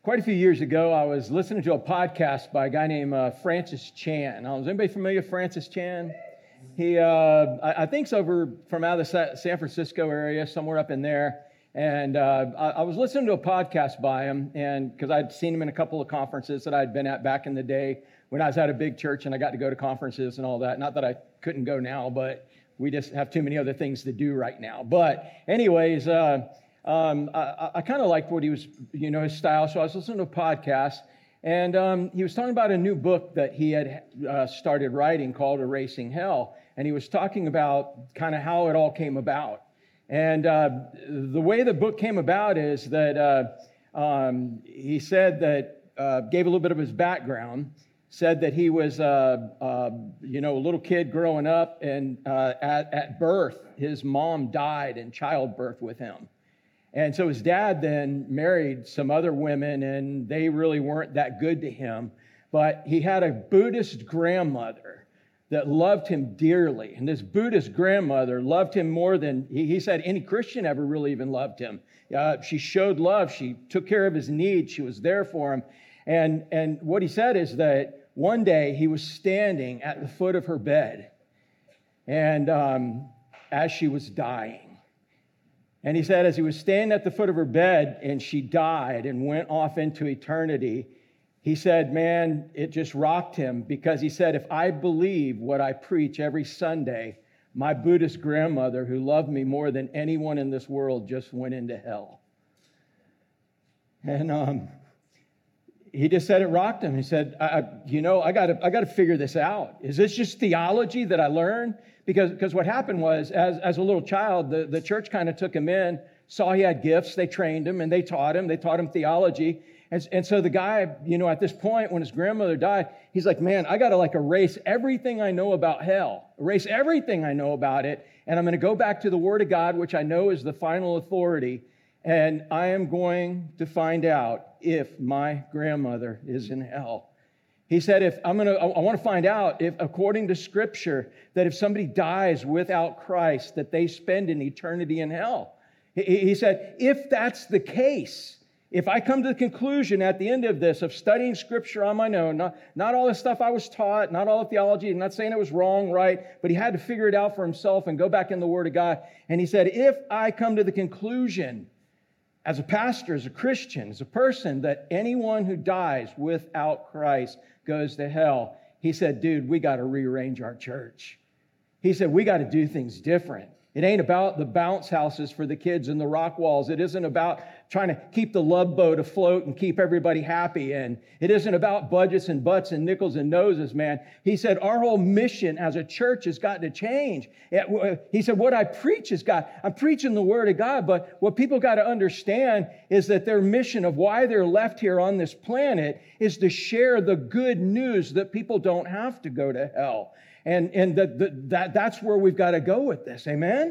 Quite a few years ago, I was listening to a podcast by a guy named Francis Chan. Is anybody familiar with Francis Chan? He, I think, he's over from out of the San Francisco area, somewhere up in there. And I was listening to a podcast by him, and because I'd seen him in a couple of conferences that I'd been at back in the day when I was at a big church and I got to go to conferences and all that. Not that I couldn't go now, but we just have too many other things to do right now. But anyways, I kind of liked what he was, his style. So I was listening to a podcast, and he was talking about a new book that he had started writing called Erasing Hell. And he was talking about kind of how it all came about. And the way the book came about is that he said that, gave a little bit of his background, said that he was, a little kid growing up, and at birth, his mom died in childbirth with him. And so his dad then married some other women, and they really weren't that good to him. But he had a Buddhist grandmother that loved him dearly. And this Buddhist grandmother loved him more than, he said, any Christian ever really even loved him. She showed love. She took care of his needs. She was there for him. And what he said is that one day he was standing at the foot of her bed, and as she was dying. And he said as he was standing at the foot of her bed and she died and went off into eternity, he said, man, it just rocked him, because he said, if I believe what I preach every Sunday, my Buddhist grandmother, who loved me more than anyone in this world, just went into hell. And he just said it rocked him. He said, I got to figure this out. Is this just theology that I learned? Because what happened was, as a little child, the church kind of took him in, saw he had gifts, they trained him, and they taught him theology. And so the guy, at this point, when his grandmother died, he's like, man, I got to erase everything I know about hell, erase everything I know about it, and I'm going to go back to the Word of God, which I know is the final authority, and I am going to find out if my grandmother is in hell. He said, I want to find out if, according to Scripture, that if somebody dies without Christ, that they spend an eternity in hell. He said, if that's the case, if I come to the conclusion at the end of this of studying Scripture on my own, not all the stuff I was taught, not all the theology, I'm not saying it was wrong, right, but he had to figure it out for himself and go back in the Word of God. And he said, if I come to the conclusion as a pastor, as a Christian, as a person, that anyone who dies without Christ goes to hell, he said, dude, we got to rearrange our church. He said, we got to do things different. It ain't about the bounce houses for the kids and the rock walls. It isn't about trying to keep the love boat afloat and keep everybody happy. And it isn't about budgets and butts and nickels and noses, man. He said, our whole mission as a church has got to change. He said, what I preach I'm preaching the Word of God, but what people got to understand is that their mission of why they're left here on this planet is to share the good news that people don't have to go to hell. And that's where we've got to go with this. Amen?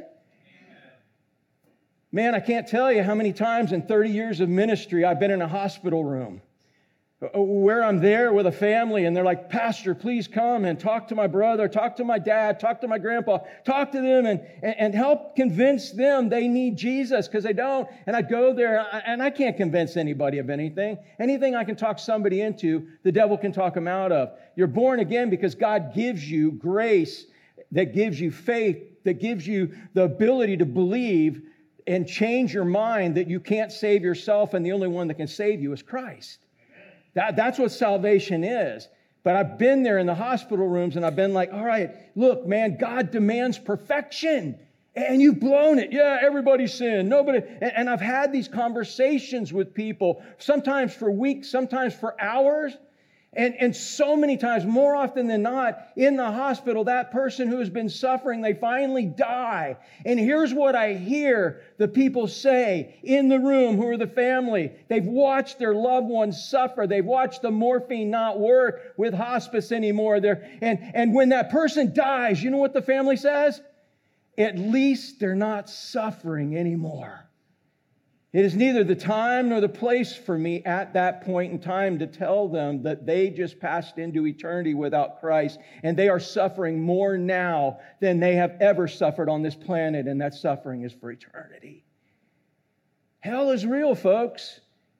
Man, I can't tell you how many times in 30 years of ministry I've been in a hospital room where I'm there with a family and they're like, Pastor, please come and talk to my brother, talk to my dad, talk to my grandpa, talk to them and help convince them they need Jesus, because they don't. And I go there and I can't convince anybody of anything. Anything I can talk somebody into, the devil can talk them out of. You're born again because God gives you grace, that gives you faith, that gives you the ability to believe and change your mind that you can't save yourself, and the only one that can save you is Christ. That's what salvation is. But I've been there in the hospital rooms and I've been like, all right, look, man, God demands perfection. And you've blown it. Yeah, everybody's sinned. Nobody. And I've had these conversations with people, sometimes for weeks, sometimes for hours. And so many times, more often than not, in the hospital, that person who has been suffering, they finally die. And here's what I hear the people say in the room who are the family. They've watched their loved ones suffer. They've watched the morphine not work with hospice anymore. And when that person dies, you know what the family says? At least they're not suffering anymore. It is neither the time nor the place for me at that point in time to tell them that they just passed into eternity without Christ, and they are suffering more now than they have ever suffered on this planet, and that suffering is for eternity. Hell is real, folks.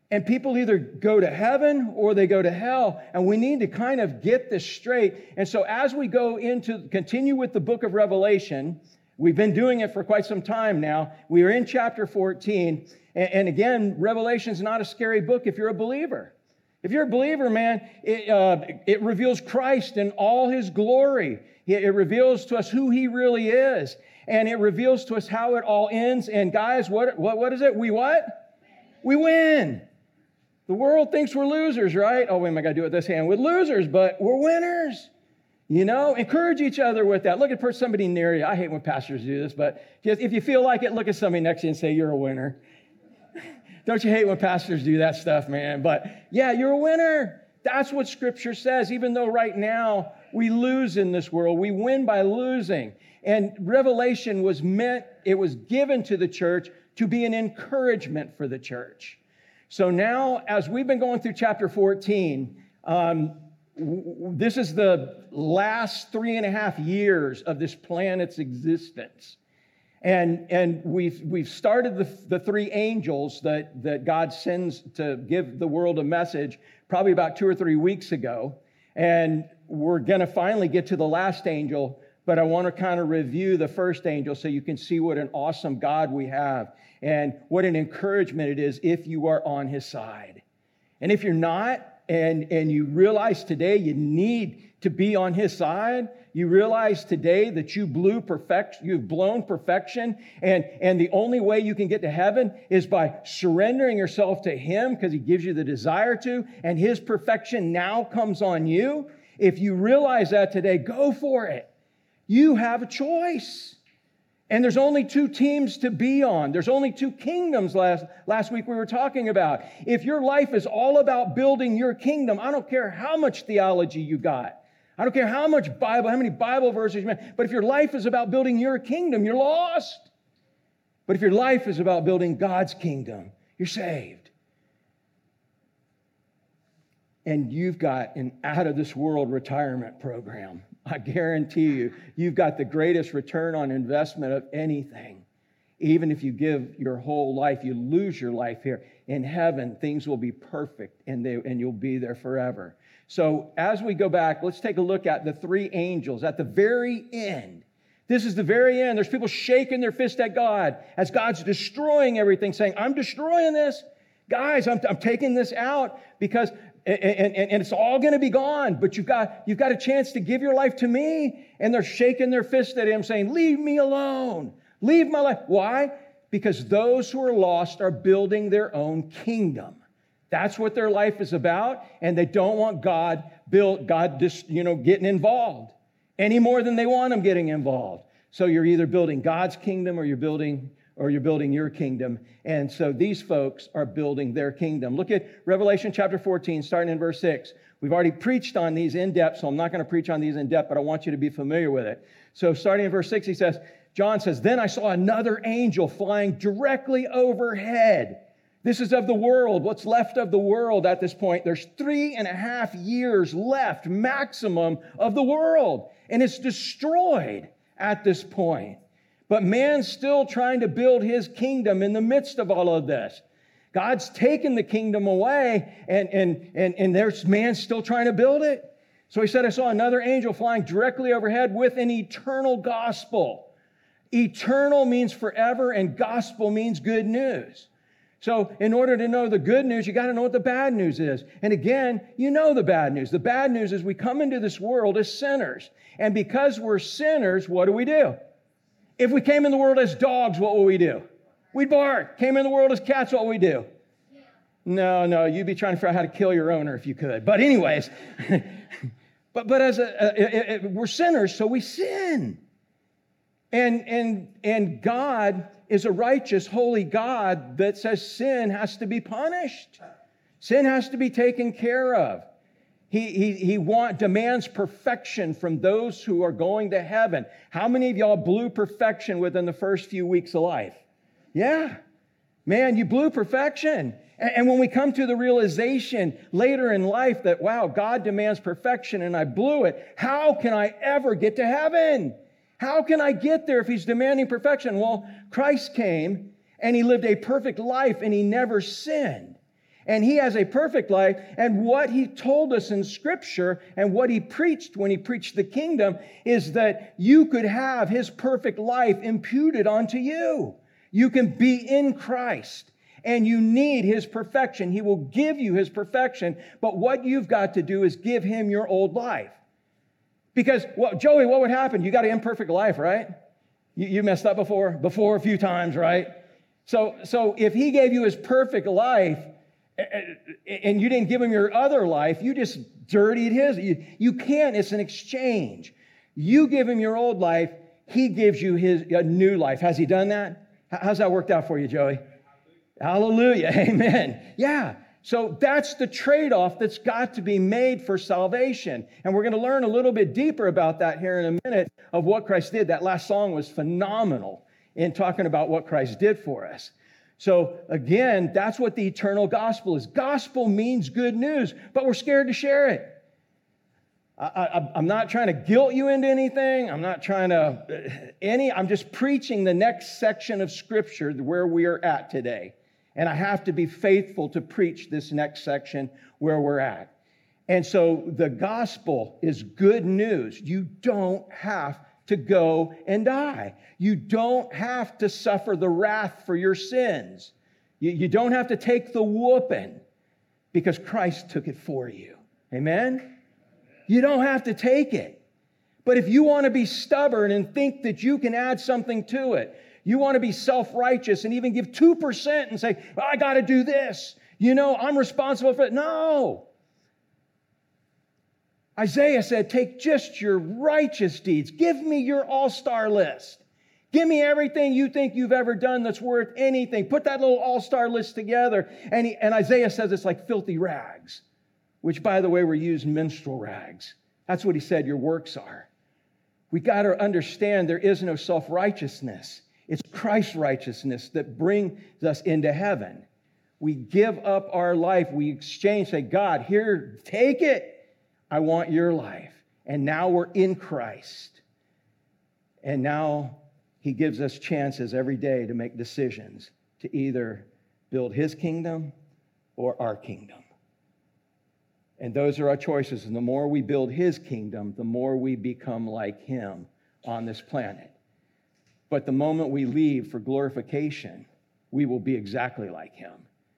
And people either go to heaven or they go to hell. And we need to kind of get this straight. And so as we continue with the book of Revelation, we've been doing it for quite some time now. We are in chapter 14. And again, Revelation is not a scary book if you're a believer. If you're a believer, man, it reveals Christ in all his glory. It reveals to us who he really is. And it reveals to us how it all ends. And guys, what is it? We what? We win. The world thinks we're losers, right? Oh, wait, I got to do it with this hand. We're losers, but we're winners. You know, encourage each other with that. Look at somebody near you. I hate when pastors do this, but if you feel like it, look at somebody next to you and say, you're a winner. Don't you hate when pastors do that stuff, man? But yeah, you're a winner. That's what Scripture says. Even though right now we lose in this world, we win by losing. And Revelation was given to the church to be an encouragement for the church. So now, as we've been going through chapter 14, this is the last 3.5 years of this planet's existence. And we've started the three angels that God sends to give the world a message probably about 2 or 3 weeks ago. And we're going to finally get to the last angel, but I want to kind of review the first angel so you can see what an awesome God we have and what an encouragement it is if you are on his side. And if you're not, and you realize today you need to be on his side, you realize today that you've blown perfection, and the only way you can get to heaven is by surrendering yourself to him because he gives you the desire to, and his perfection now comes on you. If you realize that today, go for it. You have a choice. And there's only 2 teams to be on. There's only 2 kingdoms last week we were talking about. If your life is all about building your kingdom, I don't care how much theology you got. I don't care how many Bible verses you have. But if your life is about building your kingdom, you're lost. But if your life is about building God's kingdom, you're saved. And you've got an out-of-this-world retirement program. I guarantee you, you've got the greatest return on investment of anything. Even if you give your whole life, you lose your life here. In heaven, things will be perfect, and you'll be there forever. So as we go back, let's take a look at the 3 angels at the very end. This is the very end. There's people shaking their fist at God as God's destroying everything, saying, I'm destroying this. Guys, I'm taking this out because... And it's all going to be gone, but you've got a chance to give your life to me. And they're shaking their fist at him saying, leave me alone. Leave my life. Why? Because those who are lost are building their own kingdom. That's what their life is about. And they don't want God getting involved any more than they want him getting involved. So you're either building God's kingdom or you're building your kingdom. And so these folks are building their kingdom. Look at Revelation chapter 14, starting in verse 6. We've already preached on these in depth, so I'm not going to preach on these in depth, but I want you to be familiar with it. So starting in verse 6, John says, then I saw another angel flying directly overhead. This is of the world, what's left of the world at this point. There's 3.5 years left, maximum, of the world. And it's destroyed at this point. But man's still trying to build his kingdom in the midst of all of this. God's taken the kingdom away, and there's man still trying to build it. So he said, I saw another angel flying directly overhead with an eternal gospel. Eternal means forever, and gospel means good news. So in order to know the good news, you got to know what the bad news is. And again, you know the bad news. The bad news is we come into this world as sinners. And because we're sinners, what do? If we came in the world as dogs, what would we do? We'd bark. Came in the world as cats, what would we do? No, you'd be trying to figure out how to kill your owner if you could. But anyways, but as we're sinners, so we sin. And God is a righteous, holy God that says sin has to be punished. Sin has to be taken care of. He demands perfection from those who are going to heaven. How many of y'all blew perfection within the first few weeks of life? Yeah. Man, you blew perfection. And when we come to the realization later in life that, wow, God demands perfection and I blew it, how can I ever get to heaven? How can I get there if he's demanding perfection? Well, Christ came and he lived a perfect life and he never sinned. And he has a perfect life. And what he told us in Scripture and what he preached when he preached the kingdom is that you could have his perfect life imputed onto you. You can be in Christ. And you need his perfection. He will give you his perfection. But what you've got to do is give him your old life. Because, well, Joey, what would happen? You got an imperfect life, right? You messed up before a few times, right? So if he gave you his perfect life and you didn't give him your other life, you just dirtied his. You can't. It's an exchange. You give him your old life. He gives you a new life. Has he done that? How's that worked out for you, Joey? Hallelujah. Amen. Yeah. So that's the trade-off that's got to be made for salvation. And we're going to learn a little bit deeper about that here in a minute of what Christ did. That last song was phenomenal in talking about what Christ did for us. So again, that's what the eternal gospel is. Gospel means good news, but we're scared to share it. I'm not trying to guilt you into anything. I'm not trying to I'm just preaching the next section of Scripture where we are at today. And I have to be faithful to preach this next section where we're at. And so the gospel is good news. You don't have to go and die. You don't have to suffer the wrath for your sins. You don't have to take the whooping because Christ took it for you. Amen? You don't have to take it. But if you want to be stubborn and think that you can add something to it, you want to be self-righteous and even give 2% and say, well, I got to do this. I'm responsible for it. No. Isaiah said, take just your righteous deeds. Give me your all-star list. Give me everything you think you've ever done that's worth anything. Put that little all-star list together. And Isaiah says it's like filthy rags, which, by the way, were used minstrel rags. That's what he said your works are. We got to understand there is no self-righteousness. It's Christ's righteousness that brings us into heaven. We give up our life. We exchange, say, God, here, take it. I want your life. And now we're in Christ. And now he gives us chances every day to make decisions to either build his kingdom or our kingdom. And those are our choices. And the more we build his kingdom, the more we become like him on this planet. But the moment we leave for glorification, we will be exactly like him.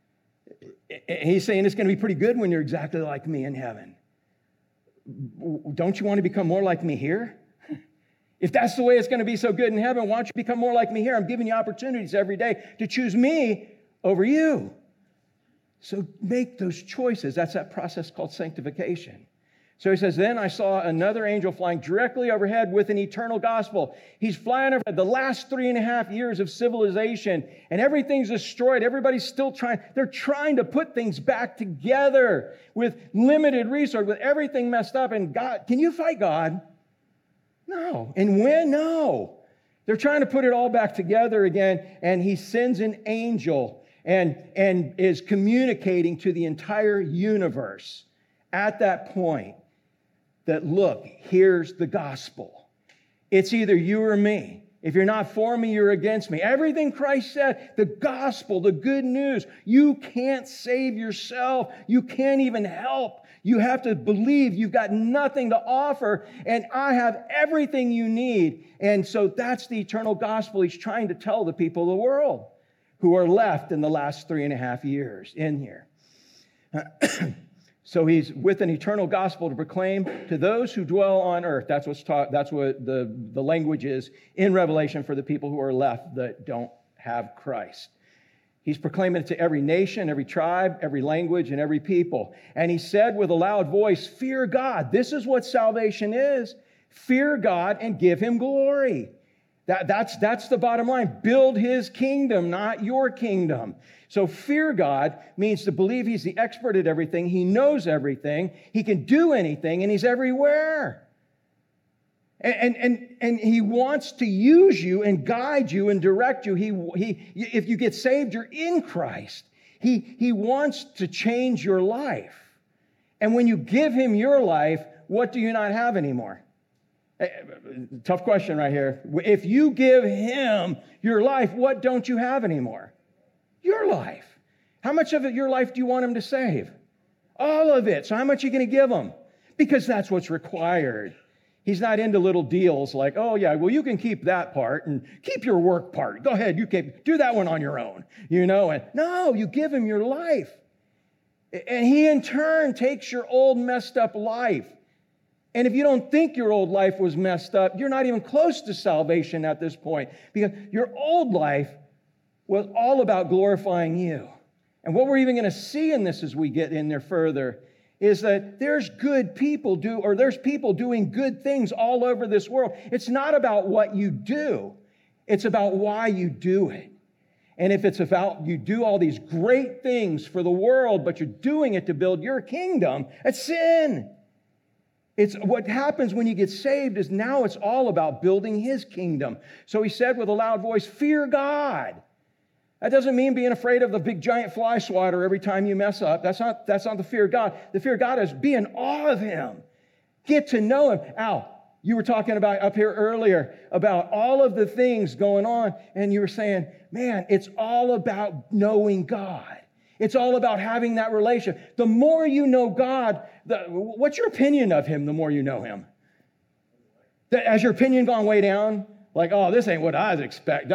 He's saying it's going to be pretty good when you're exactly like me in heaven. Don't you want to become more like me here? If that's the way it's going to be so good in heaven, why don't you become more like me here? I'm giving you opportunities every day to choose me over you. So make those choices. That's that process called sanctification. So he says, then I saw another angel flying directly overhead with an eternal gospel. He's flying over the last 3.5 years of civilization, and everything's destroyed. Everybody's still trying. They're trying to put things back together with limited resource, with everything messed up. And God, can you fight God? No. And when? No. They're trying to put it all back together again, and he sends an angel and is communicating to the entire universe at that point. That look, here's the gospel. It's either you or me. If you're not for me, you're against me. Everything Christ said, the gospel, the good news, you can't save yourself. You can't even help. You have to believe you've got nothing to offer, and I have everything you need. And so that's the eternal gospel he's trying to tell the people of the world who are left in the last 3.5 years in here. So he's with an eternal gospel to proclaim to those who dwell on earth. That's what's taught. That's what the language is in Revelation for the people who are left that don't have Christ. He's proclaiming it to every nation, every tribe, every language, and every people. And he said with a loud voice, fear God. This is what salvation is. Fear God and give him glory. That's the bottom line. Build his kingdom, not your kingdom. So fear God means to believe he's the expert at everything. He knows everything. He can do anything, and he's everywhere. And he wants to use you and guide you and direct you. If you get saved, you're in Christ. He wants to change your life. And when you give him your life, what do you not have anymore? Tough question right here. If you give him your life, what don't you have anymore? Your life. How much of your life do you want him to save? All of it. So how much are you going to give him? Because that's what's required. He's not into little deals like, oh yeah, well, you can keep that part and keep your work part. Go ahead, do that one on your own, And no, you give him your life. And he in turn takes your old messed up life. And if you don't think your old life was messed up, you're not even close to salvation at this point, because your old life was all about glorifying you. And what we're even going to see in this as we get in there further is that there's people doing good things all over this world. It's not about what you do. It's about why you do it. And if it's about you do all these great things for the world, but you're doing it to build your kingdom, it's sin. It's what happens when you get saved is now it's all about building his kingdom. So he said with a loud voice, fear God. That doesn't mean being afraid of the big giant fly swatter every time you mess up. That's not the fear of God. The fear of God is be in awe of him. Get to know him. Al, you were talking about up here earlier about all of the things going on, and you were saying, man, it's all about knowing God. It's all about having that relationship. The more you know God, what's your opinion of him the more you know him? Has your opinion gone way down? Like, oh, this ain't what I'd expect.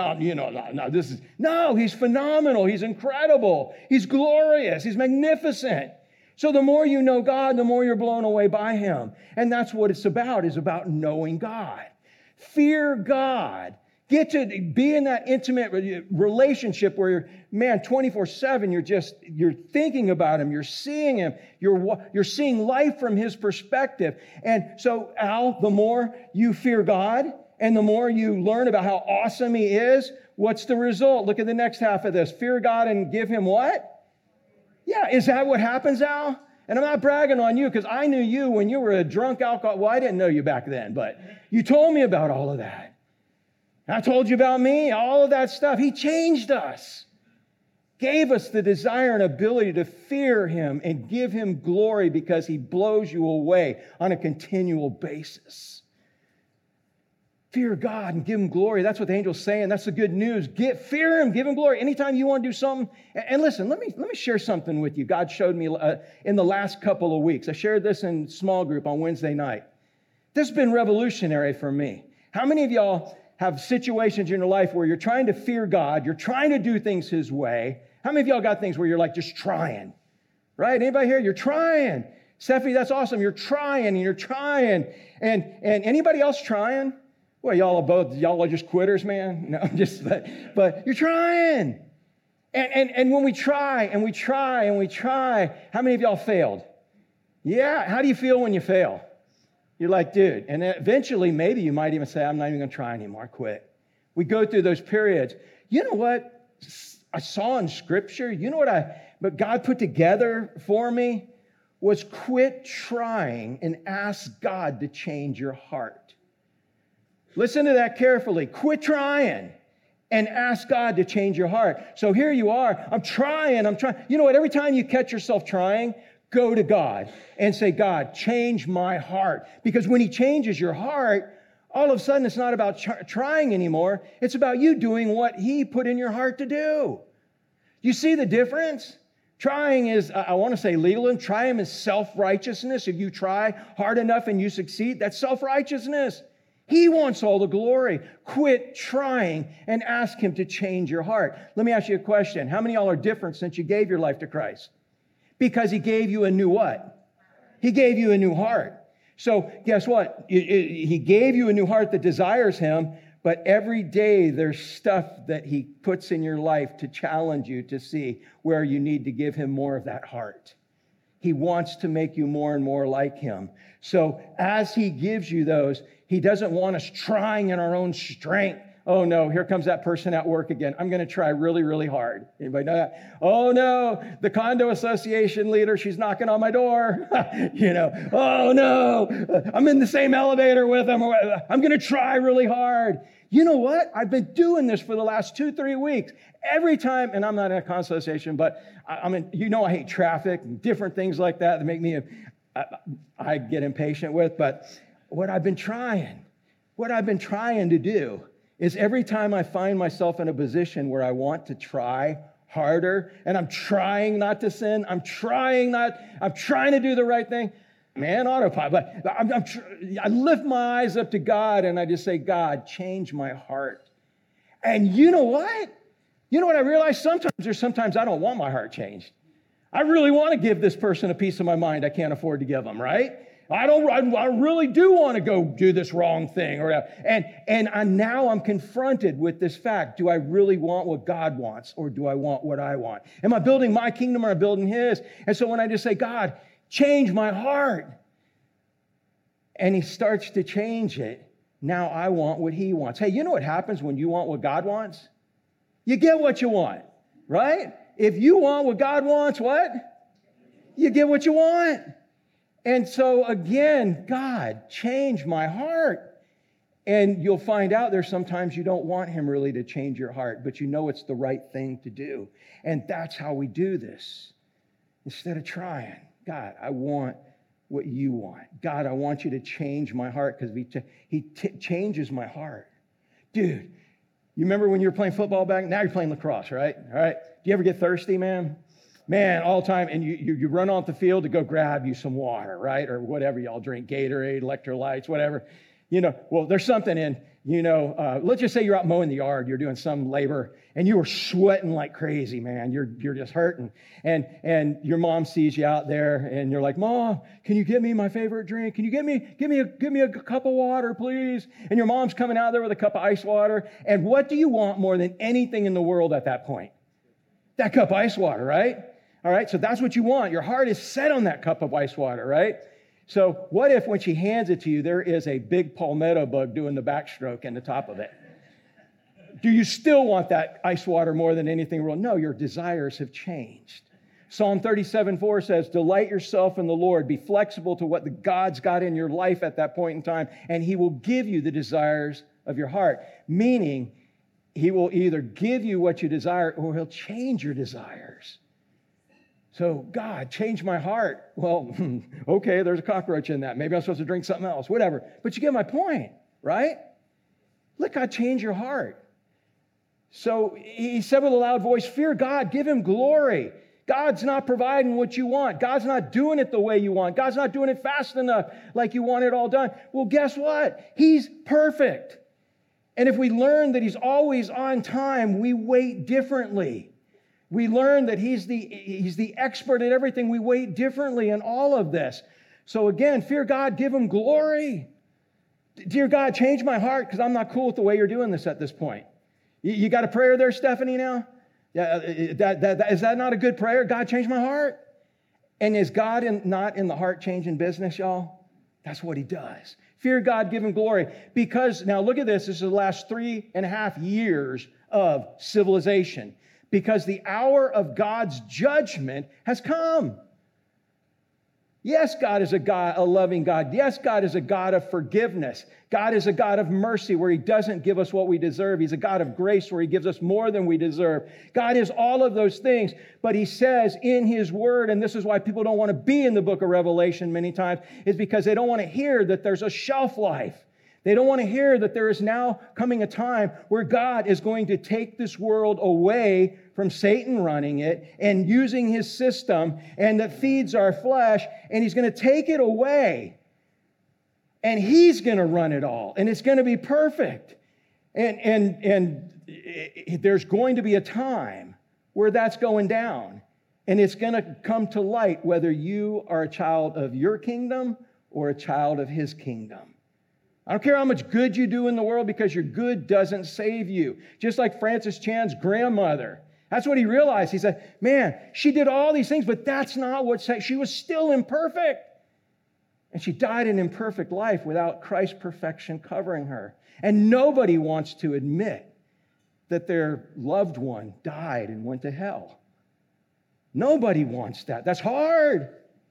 No, he's phenomenal. He's incredible. He's glorious. He's magnificent. So the more you know God, the more you're blown away by him. And that's what it's about, is about knowing God. Fear God. Get to be in that intimate relationship where you're, 24/7, you're thinking about him, you're seeing him, you're seeing life from his perspective. And so, Al, the more you fear God, and the more you learn about how awesome he is, what's the result? Look at the next half of this. Fear God and give him what? Yeah, is that what happens, Al? And I'm not bragging on you because I knew you when you were a drunk alcoholic. Well, I didn't know you back then, but you told me about all of that. I told you about me, all of that stuff. He changed us, gave us the desire and ability to fear him and give him glory because he blows you away on a continual basis. Fear God and give him glory. That's what the angel's saying. That's the good news. Fear him, give him glory. Anytime you want to do something. And listen, let me share something with you. God showed me in the last couple of weeks. I shared this in small group on Wednesday night. This has been revolutionary for me. How many of y'all have situations in your life where you're trying to fear God, you're trying to do things his way? How many of y'all got things where you're like just trying? Right? Anybody here? You're trying. Stephanie, that's awesome. You're trying and you're trying. And anybody else trying? Well, y'all are just quitters, man. No, but you're trying. And when we try and we try and we try, how many of y'all failed? Yeah, how do you feel when you fail? You're like, dude, and then eventually maybe you might even say, I'm not even going to try anymore, I quit. We go through those periods. You know what I saw in Scripture? You know what God put together for me was quit trying and ask God to change your heart. Listen to that carefully. Quit trying and ask God to change your heart. So here you are. I'm trying. You know what? Every time you catch yourself trying, go to God and say, God, change my heart. Because when he changes your heart, all of a sudden it's not about trying anymore. It's about you doing what he put in your heart to do. You see the difference? Trying is, I want to say legalism. Trying is self-righteousness. If you try hard enough and you succeed, that's self-righteousness. He wants all the glory. Quit trying and ask him to change your heart. Let me ask you a question. How many of y'all are different since you gave your life to Christ? Because he gave you a new what? He gave you a new heart. So guess what? He gave you a new heart that desires him, but every day there's stuff that he puts in your life to challenge you to see where you need to give him more of that heart. He wants to make you more and more like him. So as he gives you those, he doesn't want us trying in our own strength. Oh no, here comes that person at work again. I'm going to try really, really hard. Anybody know that? Oh no, the condo association leader, she's knocking on my door. Oh no, I'm in the same elevator with him. I'm going to try really hard. You know what? I've been doing this for the last 2-3 weeks. Every time, and I'm not in a condo association, but I hate traffic and different things like that make me, I get impatient with. But what I've been trying to do is every time I find myself in a position where I want to try harder, and I'm trying not to sin. I'm trying to do the right thing. Man, autopilot. But I lift my eyes up to God and I just say, God, change my heart. And you know what? You know what I realize? Sometimes I don't want my heart changed. I really want to give this person a piece of my mind I can't afford to give them, right? I really do want to go do this wrong thing. Now I'm confronted with this fact. Do I really want what God wants, or do I want what I want? Am I building my kingdom, or am I building his? And so when I just say, God, change my heart, and he starts to change it, now I want what he wants. Hey, you know what happens when you want what God wants? You get what you want, right? If you want what God wants, what? You get what you want. And so again, God, change my heart. And you'll find out there's sometimes you don't want him really to change your heart, but you know it's the right thing to do. And that's how we do this. Instead of trying, God, I want what you want. God, I want you to change my heart, because he changes my heart. Dude, you remember when you were playing football back? Now you're playing lacrosse, right? All right. Do you ever get thirsty, man? Man, all the time. And you run off the field to go grab you some water, right? Or whatever y'all drink, Gatorade, electrolytes, whatever. Well, there's something in, let's just say you're out mowing the yard, you're doing some labor, and you were sweating like crazy, man. You're just hurting. And your mom sees you out there, and you're like, Mom, can you get me my favorite drink? Can you give me a cup of water, please? And your mom's coming out there with a cup of ice water. And what do you want more than anything in the world at that point? That cup of ice water, right? All right, so that's what you want. Your heart is set on that cup of ice water, right? So what if when she hands it to you, there is a big palmetto bug doing the backstroke in the top of it? Do you still want that ice water more than anything in the world? No, your desires have changed. Psalm 37:4 says, delight yourself in the Lord. Be flexible to what the God's got in your life at that point in time, and he will give you the desires of your heart. Meaning, he will either give you what you desire, or he'll change your desires. So, God, change my heart. Well, okay, there's a cockroach in that. Maybe I'm supposed to drink something else, whatever. But you get my point, right? Let God change your heart. So he said with a loud voice, fear God, give him glory. God's not providing what you want. God's not doing it the way you want. God's not doing it fast enough like you want it all done. Well, guess what? He's perfect. And if we learn that he's always on time, we wait differently. We learn that he's the expert at everything. We wait differently in all of this. So again, fear God, give him glory. Dear God, change my heart, because I'm not cool with the way you're doing this at this point. You got a prayer there, Stephanie, now? Yeah, is that not a good prayer? God, change my heart. And is God not in the heart-changing business, y'all? That's what he does. Fear God, give him glory. Because, now look at this. This is the last 3.5 years of civilization. Because the hour of God's judgment has come. Yes, God is a loving God. Yes, God is a God of forgiveness. God is a God of mercy where he doesn't give us what we deserve. He's a God of grace where he gives us more than we deserve. God is all of those things, but he says in his word, and this is why people don't want to be in the book of Revelation many times, is because they don't want to hear that there's a shelf life. They don't want to hear that there is now coming a time where God is going to take this world away from Satan running it and using his system and that feeds our flesh, and he's going to take it away and he's going to run it all, and it's going to be perfect. And there's going to be a time where that's going down, and it's going to come to light whether you are a child of your kingdom or a child of his kingdom. I don't care how much good you do in the world, because your good doesn't save you. Just like Francis Chan's grandmother. That's what he realized. He said, man, she did all these things, but that's not what saved. She was still imperfect. And she died an imperfect life without Christ's perfection covering her. And nobody wants to admit that their loved one died and went to hell. Nobody wants that. That's hard.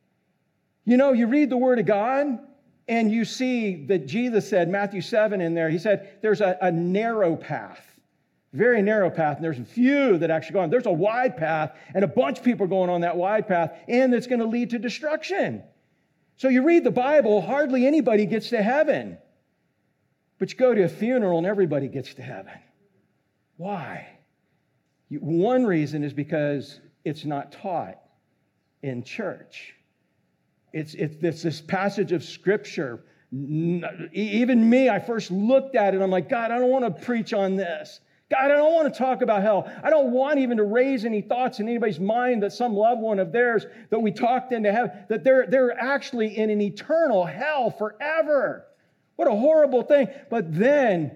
You read the Word of God, and you see that Jesus said, Matthew 7 in there, he said, there's a narrow path, very narrow path, and there's a few that actually go on. There's a wide path, and a bunch of people are going on that wide path, and it's going to lead to destruction. So you read the Bible, hardly anybody gets to heaven. But you go to a funeral, and everybody gets to heaven. Why? One reason is because it's not taught in church. It's this passage of Scripture. Even me, I first looked at it, I'm like, God, I don't want to preach on this. God, I don't want to talk about hell. I don't want even to raise any thoughts in anybody's mind that some loved one of theirs that we talked into heaven, that they're actually in an eternal hell forever. What a horrible thing. But then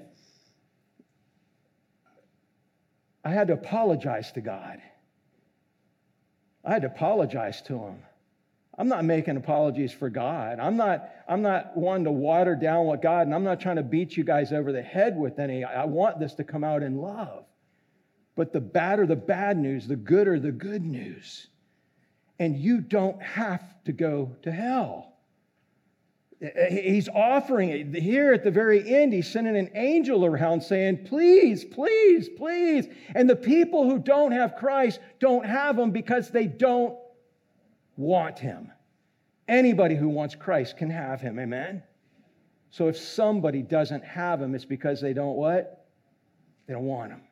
I had to apologize to God. I had to apologize to him. I'm not making apologies for God. I'm not wanting to water down what God, and I'm not trying to beat you guys over the head with any. I want this to come out in love. But the bad are the bad news, the good are the good news. And you don't have to go to hell. He's offering it. Here at the very end, he's sending an angel around saying, please, please, please. And the people who don't have Christ don't have him because they don't want him. Anybody who wants Christ can have him, amen? So if somebody doesn't have him, it's because they don't what? They don't want him.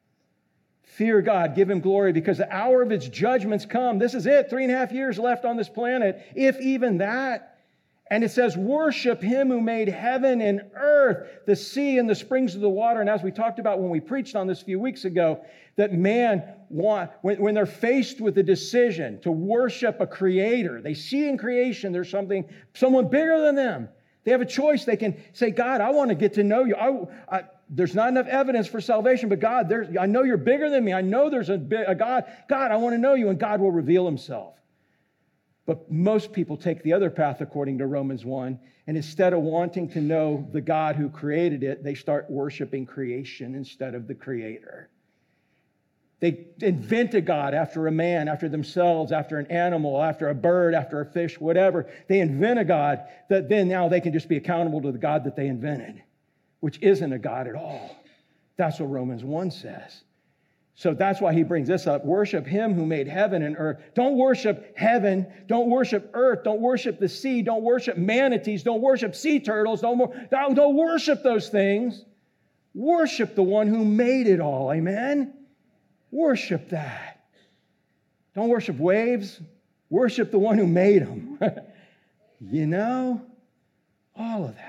Fear God, give him glory, because the hour of his judgments come. This is it, 3.5 years left on this planet, if even that. And it says, worship him who made heaven and earth, the sea and the springs of the water. And as we talked about when we preached on this a few weeks ago, that man, when they're faced with the decision to worship a creator, they see in creation there's someone bigger than them. They have a choice. They can say, God, I want to get to know you. There's not enough evidence for salvation, but God, I know you're bigger than me. I know there's a God. God, I want to know you, and God will reveal himself. But most people take the other path, according to Romans 1, and instead of wanting to know the God who created it, they start worshiping creation instead of the Creator. They invent a God after a man, after themselves, after an animal, after a bird, after a fish, whatever. They invent a God that then now they can just be accountable to the God that they invented, which isn't a God at all. That's what Romans 1 says. So that's why he brings this up. Worship him who made heaven and earth. Don't worship heaven. Don't worship earth. Don't worship the sea. Don't worship manatees. Don't worship sea turtles. Don't worship those things. Worship the one who made it all. Amen? Worship that. Don't worship waves. Worship the one who made them. You know? All of that.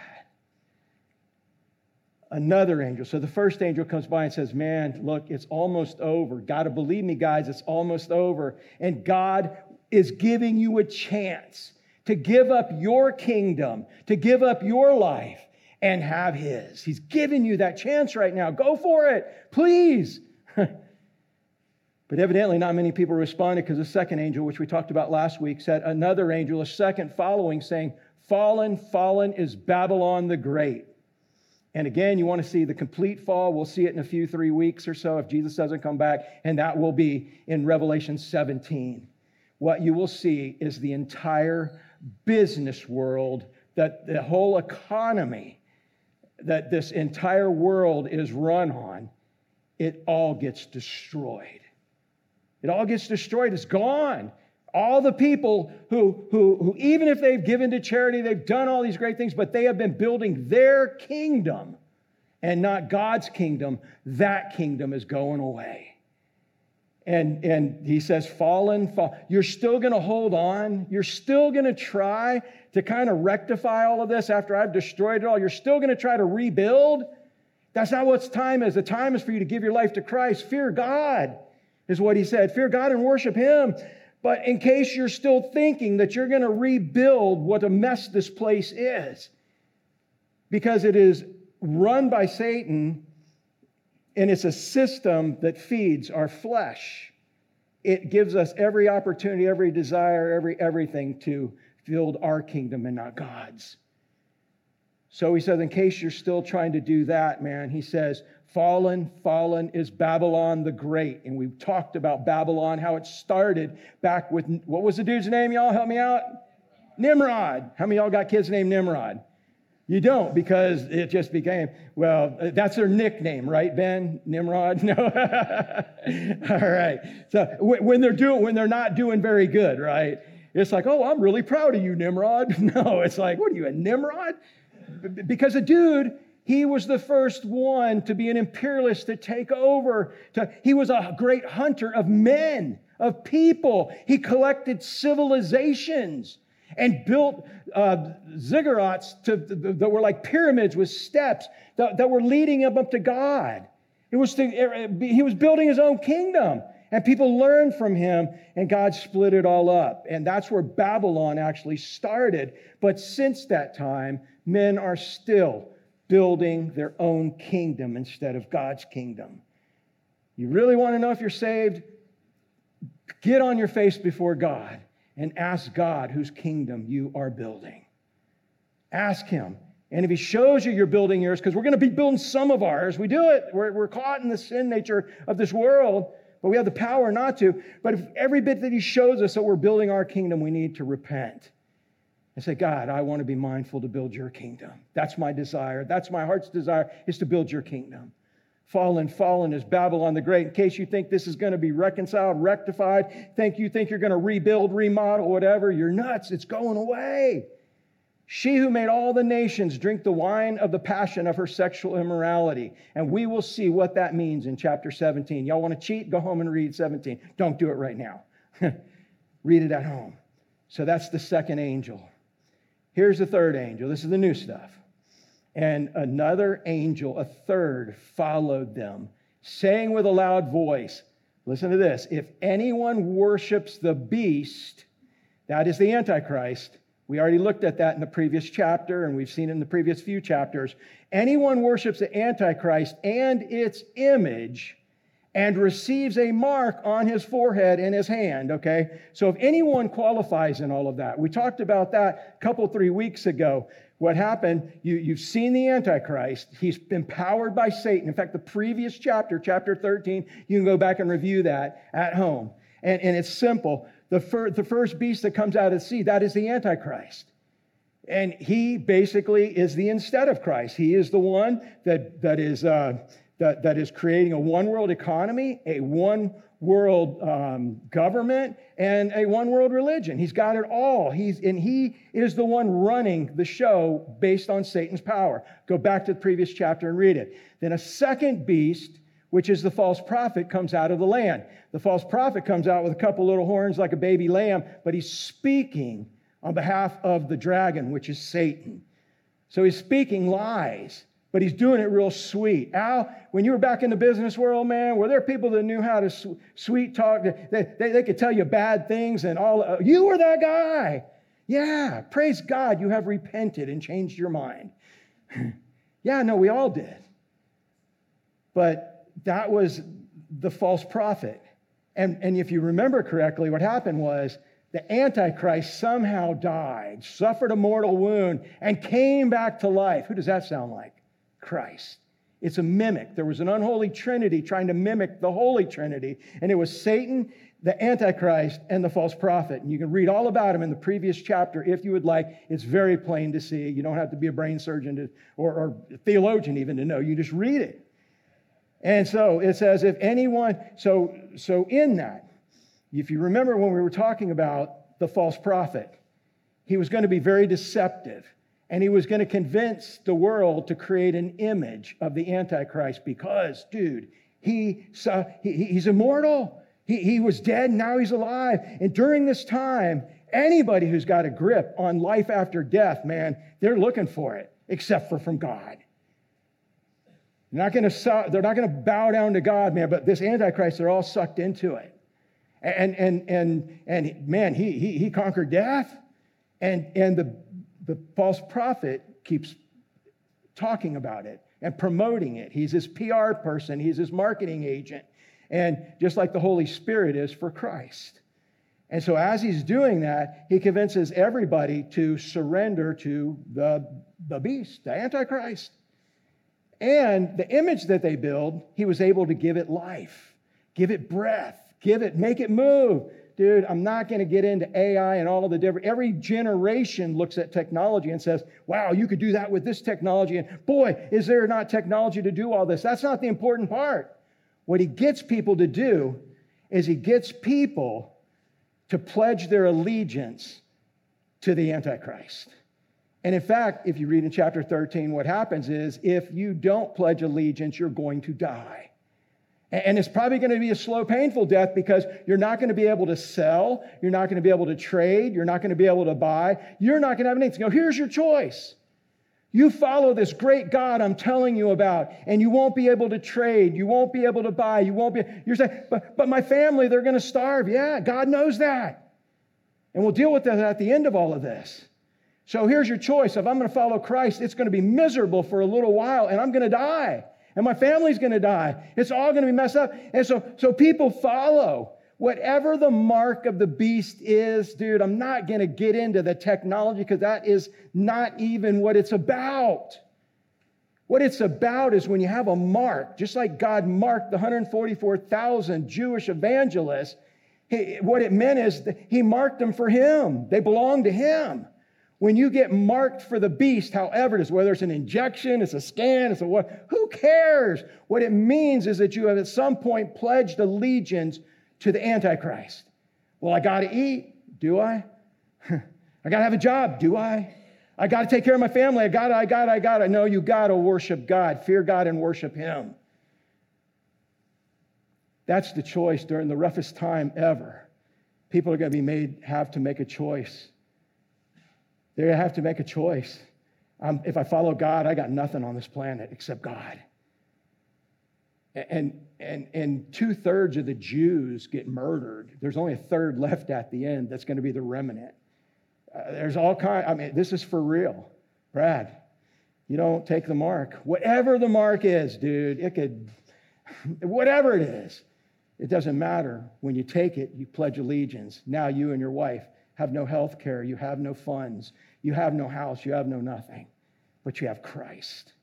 Another angel. So the first angel comes by and says, man, look, it's almost over. Got to believe me, guys, it's almost over. And God is giving you a chance to give up your kingdom, to give up your life and have his. He's giving you that chance right now. Go for it, please. But evidently not many people responded, because the second angel, which we talked about last week, said another angel, a second following, saying, fallen, fallen is Babylon the Great. And again, you want to see the complete fall. We'll see it in 3 weeks or so if Jesus doesn't come back. And that will be in Revelation 17. What you will see is the entire business world, that the whole economy that this entire world is run on, it all gets destroyed. It all gets destroyed. It's gone. All the people who, even if they've given to charity, they've done all these great things, but they have been building their kingdom and not God's kingdom, that kingdom is going away. And he says, fallen. You're still going to hold on. You're still going to try to kind of rectify all of this after I've destroyed it all. You're still going to try to rebuild. That's not what time is. The time is for you to give your life to Christ. Fear God is what he said. Fear God and worship him. But in case you're still thinking that you're going to rebuild what a mess this place is, because it is run by Satan and it's a system that feeds our flesh. It gives us every opportunity, every desire, everything to build our kingdom and not God's. So he says, in case you're still trying to do that, man, he says, fallen, fallen is Babylon the Great. And we've talked about Babylon, how it started back with, what was the dude's name, y'all? Help me out. Nimrod. How many of y'all got kids named Nimrod? You don't, because it just became, well, that's their nickname, right, Ben? Nimrod? No. All right. So when they're not doing very good, right? It's like, oh, I'm really proud of you, Nimrod. No, it's like, what are you, a Nimrod? Because a dude He was the first one to be an imperialist, to take over. He was a great hunter of men, of people. He collected civilizations and built ziggurats that were like pyramids with steps that were leading him up to God. He was building his own kingdom, and people learned from him, and God split it all up. And that's where Babylon actually started. But since that time, men are still building their own kingdom instead of God's kingdom. You really want to know if you're saved? Get on your face before God and ask God whose kingdom you are building. Ask him. And if he shows you you're building yours, because we're going to be building some of ours, we do it. We're caught in the sin nature of this world, but we have the power not to. But if every bit that he shows us that we're building our kingdom, we need to repent and say, God, I want to be mindful to build your kingdom. That's my desire. That's my heart's desire, is to build your kingdom. Fallen is Babylon the Great. In case you think this is going to be reconciled, rectified, you think you're going to rebuild, remodel, whatever, you're nuts. It's going away. She who made all the nations drink the wine of the passion of her sexual immorality. And we will see what that means in chapter 17. Y'all want to cheat? Go home and read 17. Don't do it right now. Read it at home. So that's the second angel. Here's the third angel. This is the new stuff. And another angel, a third, followed them, saying with a loud voice, listen to this, if anyone worships the beast, that is the Antichrist. We already looked at that in the previous chapter, and we've seen it in the previous few chapters. Anyone worships the Antichrist and its image and receives a mark on his forehead and his hand, okay? So if anyone qualifies in all of that, we talked about that a 3 weeks ago. What happened, you've seen the Antichrist. He's been powered by Satan. In fact, the previous chapter, chapter 13, you can go back and review that at home. And it's simple. The first beast that comes out of the sea, that is the Antichrist. And he basically is the instead of Christ. He is the one that is creating a one-world economy, a one-world government, and a one-world religion. He's got it all. He is the one running the show based on Satan's power. Go back to the previous chapter and read it. Then a second beast, which is the false prophet, comes out of the land. The false prophet comes out with a couple little horns like a baby lamb, but he's speaking on behalf of the dragon, which is Satan. So he's speaking lies, but he's doing it real sweet. Al, when you were back in the business world, man, were there people that knew how to sweet talk? They could tell you bad things and all. You were that guy. Yeah, praise God, you have repented and changed your mind. Yeah, no, we all did. But that was the false prophet. And if you remember correctly, what happened was the Antichrist somehow died, suffered a mortal wound, and came back to life. Who does that sound like? Christ. It's a mimic. There was an unholy trinity trying to mimic the Holy Trinity. And it was Satan, the Antichrist, and the false prophet. And you can read all about him in the previous chapter if you would like. It's very plain to see. You don't have to be a brain surgeon or theologian even to know. You just read it. And so it says, if anyone, so in that, if you remember when we were talking about the false prophet, he was going to be very deceptive, and he was going to convince the world to create an image of the Antichrist because, dude, he's immortal. He was dead, and now he's alive. And during this time, anybody who's got a grip on life after death, man, they're looking for it, except for from God. They're not going to bow down to God, man, but this Antichrist, they're all sucked into it. And man, he conquered death. And the false prophet keeps talking about it and promoting it. He's his PR person. He's his marketing agent. And just like the Holy Spirit is for Christ. And so as he's doing that, he convinces everybody to surrender to the beast, the Antichrist. And the image that they build, he was able to give it life, give it breath, make it move. Dude, I'm not going to get into AI and all of the different, every generation looks at technology and says, wow, you could do that with this technology. And boy, is there not technology to do all this? That's not the important part. What he gets people to do is he gets people to pledge their allegiance to the Antichrist. And in fact, if you read in chapter 13, what happens is if you don't pledge allegiance, you're going to die. And it's probably going to be a slow, painful death because you're not going to be able to sell. You're not going to be able to trade. You're not going to be able to buy. You're not going to have anything. Now, here's your choice. You follow this great God I'm telling you about, and you won't be able to trade. You won't be able to buy. You're saying, but my family, they're going to starve. Yeah, God knows that. And we'll deal with that at the end of all of this. So here's your choice. If I'm going to follow Christ, it's going to be miserable for a little while, and I'm going to die. And my family's going to die. It's all going to be messed up. And so people follow. Whatever the mark of the beast is, dude, I'm not going to get into the technology because that is not even what it's about. What it's about is when you have a mark, just like God marked the 144,000 Jewish evangelists, what it meant is that he marked them for him. They belong to him. When you get marked for the beast, however it is, whether it's an injection, it's a scan, it's a what, who cares? What it means is that you have at some point pledged allegiance to the Antichrist. Well, I got to eat. Do I? I got to have a job. Do I? I got to take care of my family. I got to. No, you got to worship God. Fear God and worship him. That's the choice during the roughest time ever. People are going to have to make a choice. They have to make a choice. If I follow God, I got nothing on this planet except God. And 2/3 of the Jews get murdered. There's only a third left at the end that's going to be the remnant. There's all kinds. This is for real. Brad, you don't take the mark. Whatever the mark is, dude, whatever it is, it doesn't matter. When you take it, you pledge allegiance. Now you and your wife have no health care, you have no funds, you have no house, you have no nothing, but you have Christ.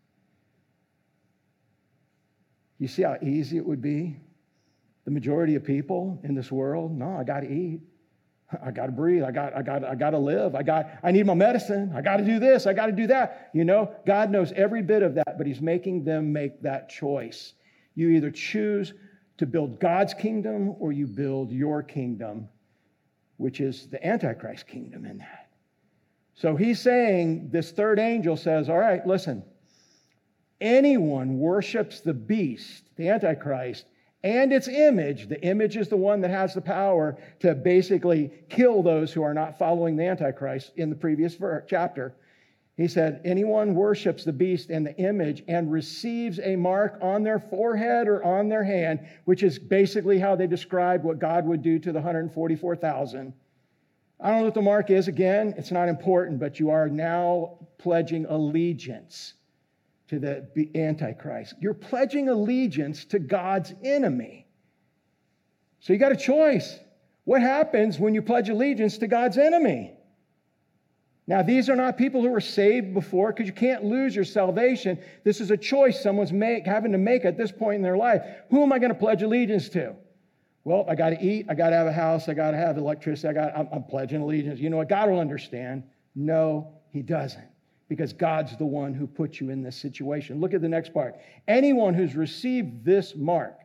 You see how easy it would be? The majority of people in this world, no, I got to eat. I got to breathe. I got to live. I need my medicine. I got to do this. I got to do that. God knows every bit of that, but he's making them make that choice. You either choose to build God's kingdom or you build your kingdom, which is the Antichrist kingdom in that. So he's saying, this third angel says, all right, listen, anyone worships the beast, the Antichrist, and its image. The image is the one that has the power to basically kill those who are not following the Antichrist in the previous chapter. He said, anyone worships the beast and the image and receives a mark on their forehead or on their hand, which is basically how they described what God would do to the 144,000. I don't know what the mark is. Again, it's not important, but you are now pledging allegiance to the Antichrist. You're pledging allegiance to God's enemy. So you got a choice. What happens when you pledge allegiance to God's enemy? Now, these are not people who were saved before, because you can't lose your salvation. This is a choice someone's having to make at this point in their life. Who am I going to pledge allegiance to? Well, I got to eat. I got to have a house. I got to have electricity. I'm pledging allegiance. You know what? God will understand. No, he doesn't, because God's the one who put you in this situation. Look at the next part. Anyone who's received this mark,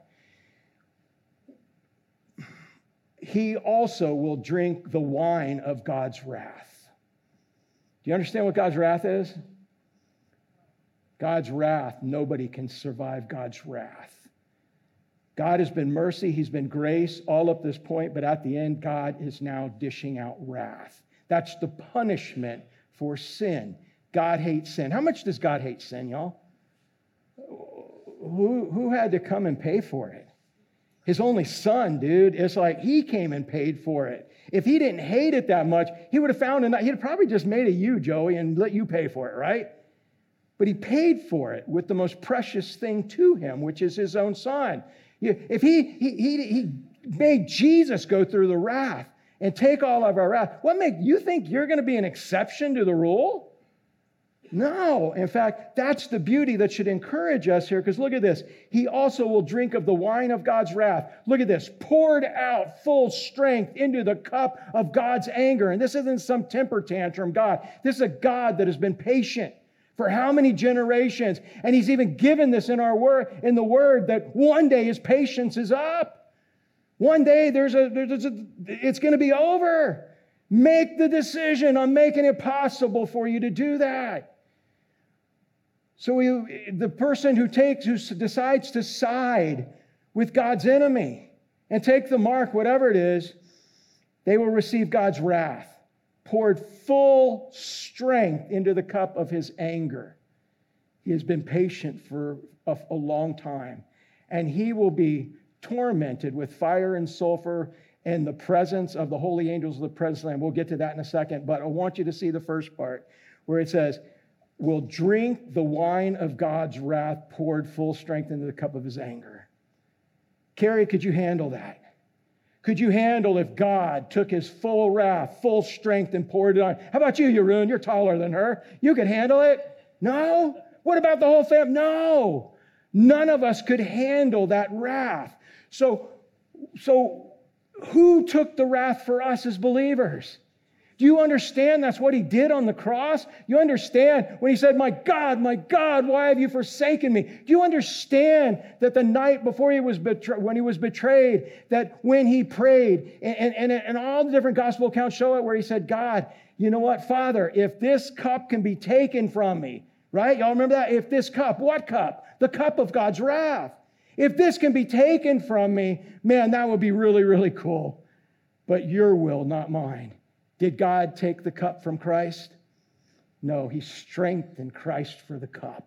he also will drink the wine of God's wrath. Do you understand what God's wrath is? God's wrath, nobody can survive God's wrath. God has been mercy, he's been grace all up this point, but at the end, God is now dishing out wrath. That's the punishment for sin. God hates sin. How much does God hate sin, y'all? Who had to come and pay for it? His only son, dude. It's like he came and paid for it. If he didn't hate it that much, he would have found he'd have probably just made a you, Joey, and let you pay for it, right? But he paid for it with the most precious thing to him, which is his own son. If he made Jesus go through the wrath and take all of our wrath, you think you're going to be an exception to the rule? No. In fact, that's the beauty that should encourage us here, because look at this. He also will drink of the wine of God's wrath. Look at this. Poured out full strength into the cup of God's anger. And this isn't some temper tantrum God. This is a God that has been patient for how many generations? And he's even given this in the word that one day his patience is up. One day it's going to be over. Make the decision. I'm making it possible for you to do that. So the person who decides to side with God's enemy and take the mark, whatever it is, they will receive God's wrath, poured full strength into the cup of his anger. He has been patient for a long time, and he will be tormented with fire and sulfur in the presence of the holy angels of the presence of the Lamb. We'll get to that in a second, but I want you to see the first part where it says, will drink the wine of God's wrath poured full strength into the cup of his anger. Carrie, could you handle that? Could you handle if God took his full wrath, full strength, and poured it on? How about you, Jeroen? You're taller than her. You could handle it? No? What about the whole family? No. None of us could handle that wrath. So who took the wrath for us as believers? Do you understand that's what he did on the cross? You understand when he said, my God, why have you forsaken me? Do you understand that the night before when he was betrayed, that when he prayed, and all the different gospel accounts show it, where he said, God, you know what, Father, if this cup can be taken from me, right? Y'all remember that? If this cup, what cup? The cup of God's wrath. If this can be taken from me, man, that would be really, really cool. But your will, not mine. Did God take the cup from Christ? No, he strengthened Christ for the cup.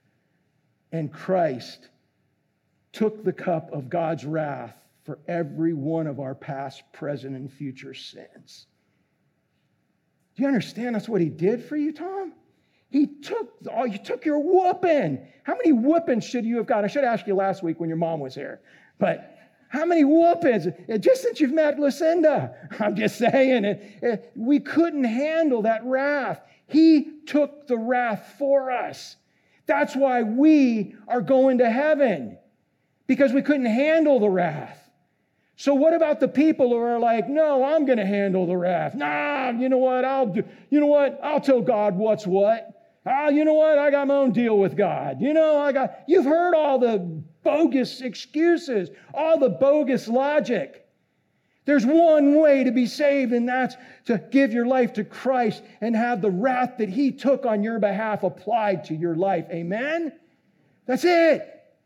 And Christ took the cup of God's wrath for every one of our past, present, and future sins. Do you understand that's what he did for you, Tom? You took your whooping. How many whoopings should you have got? I should ask you last week when your mom was here. But how many whoopings? Just since you've met Lucinda. I'm just saying, we couldn't handle that wrath. He took the wrath for us. That's why we are going to heaven, because we couldn't handle the wrath. So what about the people who are like, no, I'm going to handle the wrath. Nah, you know what? I'll tell God what's what. You know what? I got my own deal with God. You've heard all the bogus excuses, all the bogus logic. There's one way to be saved, and that's to give your life to Christ and have the wrath that he took on your behalf applied to your life. Amen? That's it.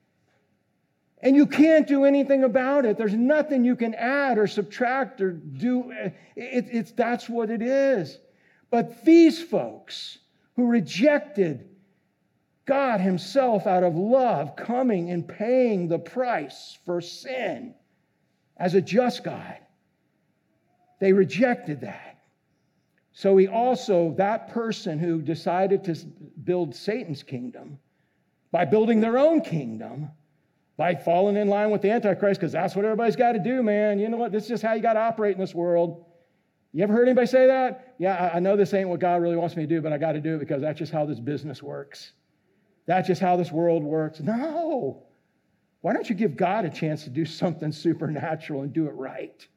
And you can't do anything about it. There's nothing you can add or subtract or do. That's what it is. But these folks who rejected God himself out of love, coming and paying the price for sin as a just God, they rejected that. So that person who decided to build Satan's kingdom by building their own kingdom, by falling in line with the Antichrist, because that's what everybody's got to do, man. You know what? This is just how you got to operate in this world. You ever heard anybody say that? Yeah, I know this ain't what God really wants me to do, but I got to do it because that's just how this business works. That's just how this world works. No. Why don't you give God a chance to do something supernatural and do it right?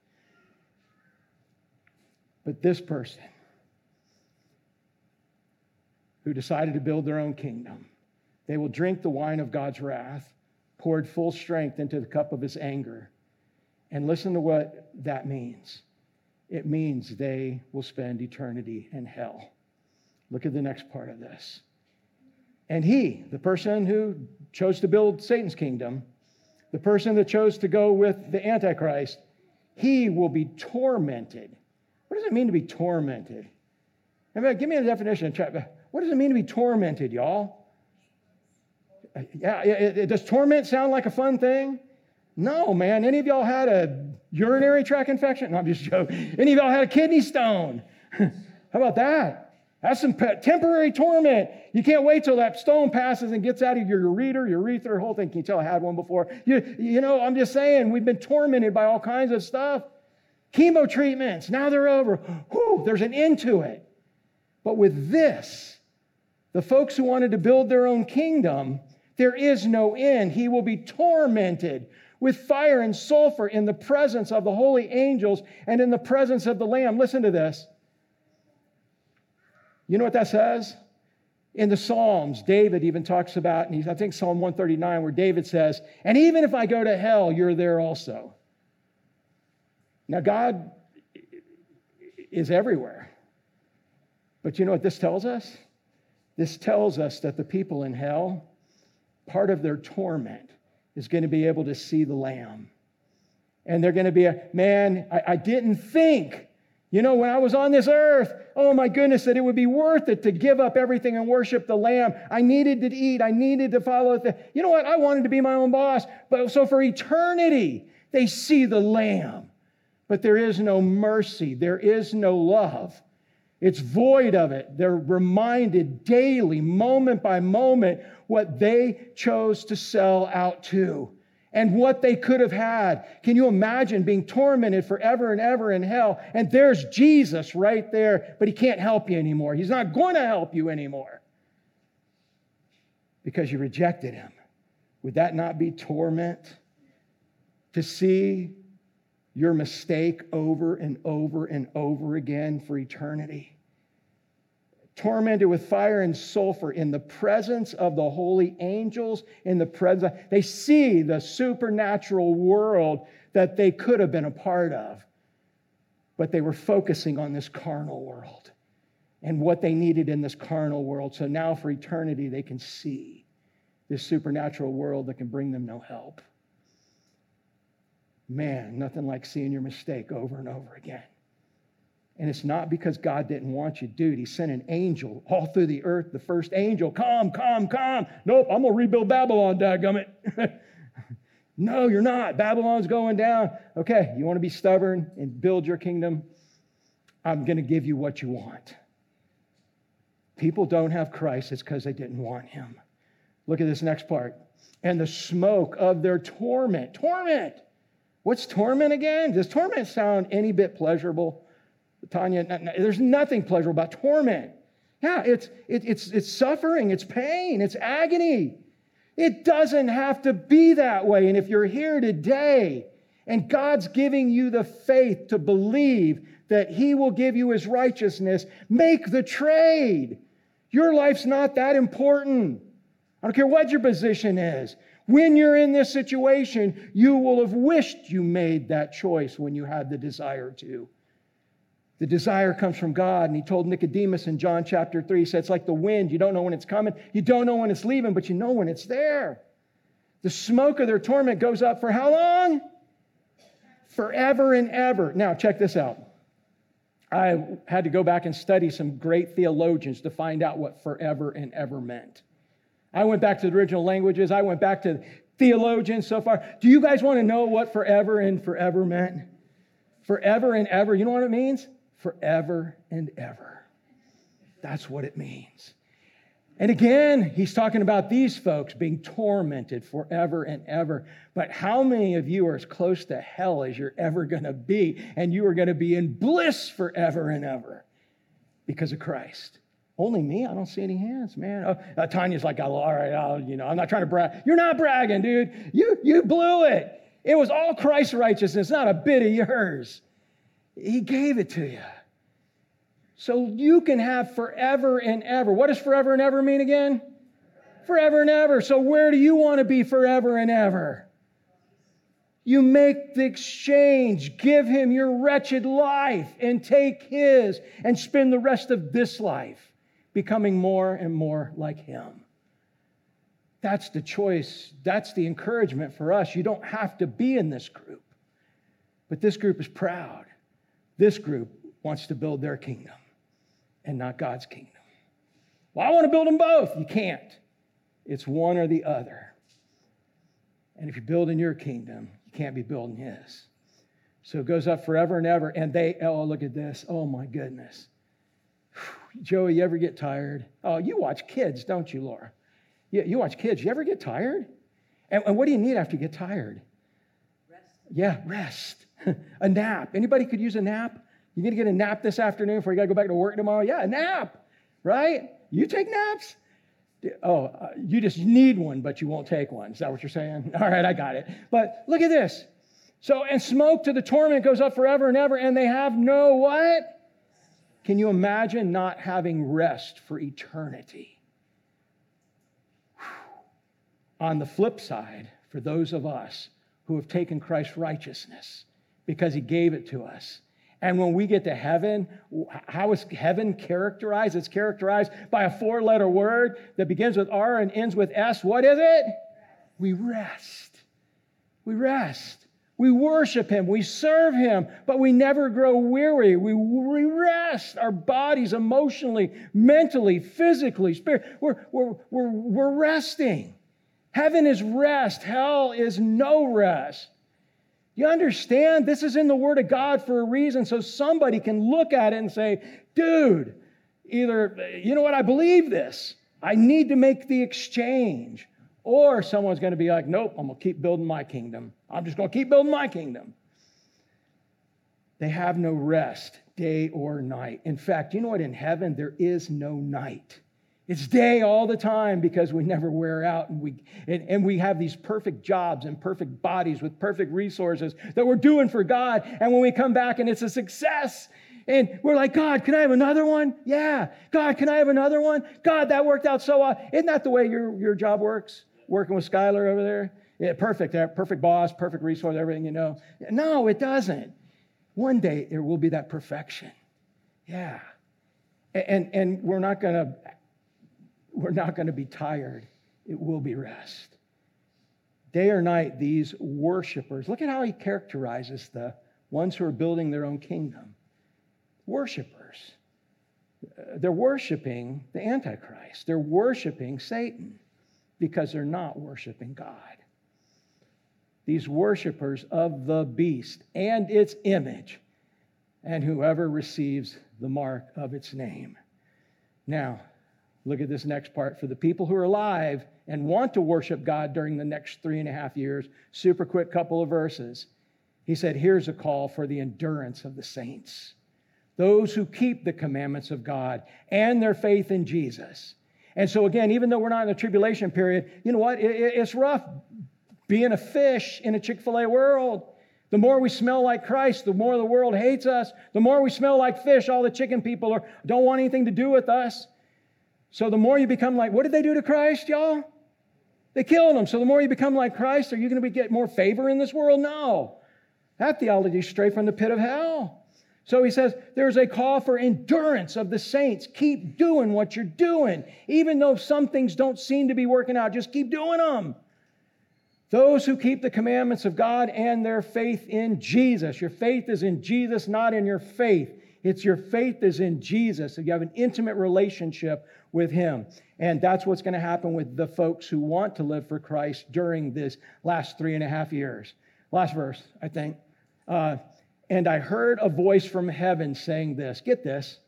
But this person who decided to build their own kingdom, they will drink the wine of God's wrath, poured full strength into the cup of his anger. And listen to what that means. It means they will spend eternity in hell. Look at the next part of this. And he, the person who chose to build Satan's kingdom, the person that chose to go with the Antichrist, he will be tormented. What does it mean to be tormented? Give me a definition. What does it mean to be tormented, y'all? Yeah, does torment sound like a fun thing? No, man. Any of y'all had a urinary tract infection? No, I'm just joking. Any of y'all had a kidney stone? How about that? That's some temporary torment. You can't wait till that stone passes and gets out of your urethra, whole thing. Can you tell I had one before? I'm just saying, we've been tormented by all kinds of stuff. Chemo treatments, now they're over. Whew, there's an end to it. But with this, the folks who wanted to build their own kingdom, there is no end. He will be tormented with fire and sulfur in the presence of the holy angels and in the presence of the Lamb. Listen to this. You know what that says? In the Psalms, David even talks about, and I think Psalm 139, where David says, and even if I go to hell, you're there also. Now, God, is everywhere. But you know what this tells us? This tells us that the people in hell, part of their torment is going to be able to see the Lamb. And they're going to be I didn't think, when I was on this earth, oh my goodness, that it would be worth it to give up everything and worship the Lamb. I needed to eat. I needed to follow. You know what? I wanted to be my own boss. But so for eternity, they see the Lamb. But there is no mercy. There is no love. It's void of it. They're reminded daily, moment by moment, what they chose to sell out to and what they could have had. Can you imagine being tormented forever and ever in hell? And there's Jesus right there, but he can't help you anymore. He's not going to help you anymore because you rejected him. Would that not be torment? To see your mistake over and over and over again for eternity. Tormented with fire and sulfur in the presence of the holy angels, they see the supernatural world that they could have been a part of. But they were focusing on this carnal world and what they needed in this carnal world. So now for eternity, they can see this supernatural world that can bring them no help. Man, nothing like seeing your mistake over and over again. And it's not because God didn't want you. Dude, he sent an angel all through the earth, the first angel. Come. Nope, I'm going to rebuild Babylon, dadgummit. No, you're not. Babylon's going down. Okay, you want to be stubborn and build your kingdom? I'm going to give you what you want. People don't have Christ. It's because they didn't want him. Look at this next part. And the smoke of their torment. Torment. What's torment again? Does torment sound any bit pleasurable? Tanya, there's nothing pleasurable about torment. Yeah, it's suffering, it's pain, it's agony. It doesn't have to be that way. And if you're here today and God's giving you the faith to believe that he will give you his righteousness, make the trade. Your life's not that important. I don't care what your position is. When you're in this situation, you will have wished you made that choice when you had the desire to. The desire comes from God, and he told Nicodemus in John chapter 3, he said, it's like the wind. You don't know when it's coming. You don't know when it's leaving, but you know when it's there. The smoke of their torment goes up for how long? Forever and ever. Now, check this out. I had to go back and study some great theologians to find out what forever and ever meant. I went back to the original languages. I went back to theologians so far. Do you guys want to know what forever and forever meant? Forever and ever, you know what it means? Forever and ever. That's what it means. And again, he's talking about these folks being tormented forever and ever. But how many of you are as close to hell as you're ever going to be, and you are going to be in bliss forever and ever because of Christ? Only me? I don't see any hands, man. Tanya's like, all right, I'm not trying to brag. You're not bragging, dude. You blew it. It was all Christ's righteousness, not a bit of yours. He gave it to you. So you can have forever and ever. What does forever and ever mean again? Forever and ever. So where do you want to be forever and ever? You make the exchange. Give him your wretched life and take his and spend the rest of this life becoming more and more like him. That's the choice. That's the encouragement for us. You don't have to be in this group. But this group is proud. This group wants to build their kingdom and not God's kingdom. Well, I want to build them both. You can't. It's one or the other. And if you're building your kingdom, you can't be building his. So it goes up forever and ever. And look at this. Oh, my goodness. Joey, you ever get tired? Oh, you watch kids, don't you, Laura? You watch kids. You ever get tired? And what do you need after you get tired? Rest. Yeah, rest. A nap. Anybody could use a nap? You going to get a nap this afternoon before you got to go back to work tomorrow? Yeah, a nap, right? You take naps? You just need one, but you won't take one. Is that what you're saying? All right, I got it. But look at this. So, and smoke to the torment goes up forever and ever, and they have no what? Can you imagine not having rest for eternity? On the flip side, for those of us who have taken Christ's righteousness because he gave it to us, And when we get to heaven, how is heaven characterized? It's characterized by a 4-letter word that begins with R and ends with S. What is it? We rest. We rest. We worship him. We serve him, but we never grow weary. We rest our bodies emotionally, mentally, physically, spiritually. We're resting. Heaven is rest. Hell is no rest. You understand? This is in the Word of God for a reason, so somebody can look at it and say, dude, either, you know what, I believe this. I need to make the exchange. Or someone's going to be like, nope, I'm going to keep building my kingdom. I'm just going to keep building my kingdom. They have no rest, day or night. In fact, you know what? In heaven, there is no night. It's day all the time because we never wear out, and we have these perfect jobs and perfect bodies with perfect resources that we're doing for God. And when we come back and it's a success, and we're like, God, can I have another one? Yeah. God, can I have another one? God, that worked out so well. Isn't that the way your job works? Working with Skylar over there? Yeah, perfect. Perfect boss, perfect resource, everything you know. No, it doesn't. One day there will be that perfection. Yeah. And we're not going to be tired. It will be rest. Day or night, these worshipers, look at how he characterizes the ones who are building their own kingdom. Worshipers. They're worshiping the Antichrist. They're worshiping Satan because they're not worshiping God. These worshipers of the beast and its image, and whoever receives the mark of its name. Now, look at this next part. For the people who are alive and want to worship God during the next 3.5 years, super quick couple of verses. He said, here's a call for the endurance of the saints. Those who keep the commandments of God and their faith in Jesus. And so again, even though we're not in the tribulation period, you know what? It's rough being a fish in a Chick-fil-A world. The more we smell like Christ, the more the world hates us. The more we smell like fish, all the chicken people don't want anything to do with us. So the more you become like, what did they do to Christ, y'all? They killed him. So the more you become like Christ, are you going to get more favor in this world? No. That theology is straight from the pit of hell. So he says, there's a call for endurance of the saints. Keep doing what you're doing. Even though some things don't seem to be working out, just keep doing them. Those who keep the commandments of God and their faith in Jesus. Your faith is in Jesus, not in your faith. It's your faith is in Jesus. So you have an intimate relationship with him. And that's what's going to happen with the folks who want to live for Christ during this last 3.5 years. Last verse, I think. And I heard a voice from heaven saying this. Get this.